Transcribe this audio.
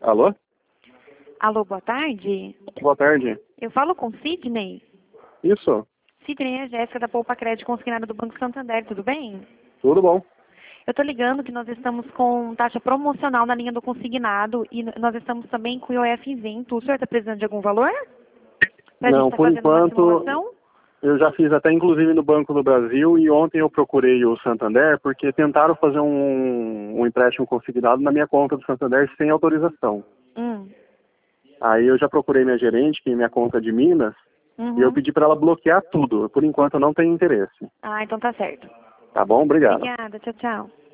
Alô? Alô, boa tarde. Boa tarde. Eu falo com Sidney. Isso? Sidney é a Jéssica da Poupa Crédito Consignado do Banco Santander, tudo bem? Tudo bom? Eu tô ligando que nós estamos com taxa promocional na linha do consignado e nós estamos também com o IOF isento. O senhor está precisando de algum valor? Pra gente Não, estar por fazendo uma enquanto, simulação? eu já fiz até inclusive no Banco do Brasil e ontem eu procurei o Santander porque tentaram fazer um empréstimo consignado na minha conta do Santander sem autorização. Aí eu já procurei minha gerente, que é minha conta de Minas, e eu pedi para ela bloquear tudo. Por enquanto eu não tenho interesse. Ah, então tá certo. Tá bom? Obrigado. Obrigada, tchau, tchau.